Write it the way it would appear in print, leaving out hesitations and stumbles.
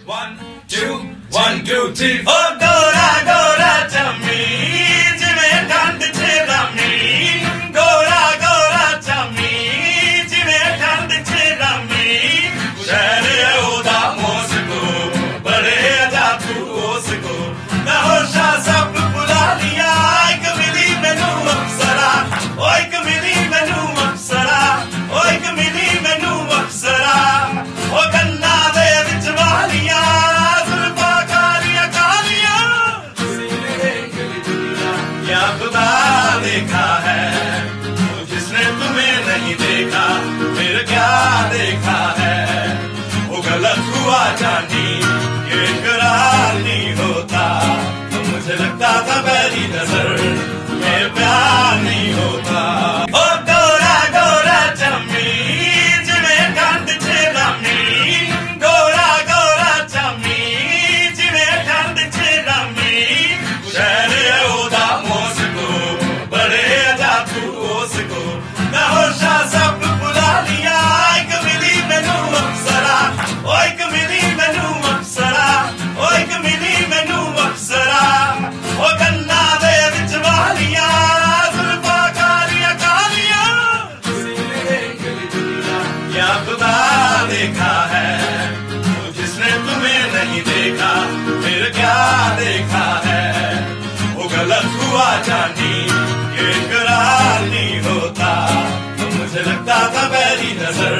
1, 2, 3 ओ गोरा गोरा चमी जिवें ठंड च रामी गोरा गोरा चमी जिवें ठंड च रामी शहर ओदा मोस को बड़े अजा तू ओस को मैं होशा सब बुला लिया एक मिली मैनू अप्सरा ओ एक मिली मैनू अप्सरा ओ एक मिली मैनू अप्सरा ओ गन्ना दे विच वालियां खुदा देखा है जिसने तुम्हें नहीं देखा फिर क्या देखा है वो गलत हुआ जानी ये इकरार नहीं होता तो मुझे लगता था पहली नजर ये प्यार नहीं होता ओ गोरा गोरा चमी जिवें ठंड च रामी गोरा गोरा चमी जिवें ठंड च रामी शहर ओदा मोस बड़े अजा तू ओस को मैं होशा सब बुला लिया एक मिली मैनू अप्सरा ओ एक मिली मैनू अप्सरा ओ एक मिली मैनू अप्सरा ओ गन्ना दे विच वालियां जुल्फा कालियां कालियां या खुदा देखा है जिसने तुम्हें नहीं देखा फिर क्या देखा है वो गलत हुआ जानी ये इकरार नहीं होता तो मुझे लगता था पहली नजर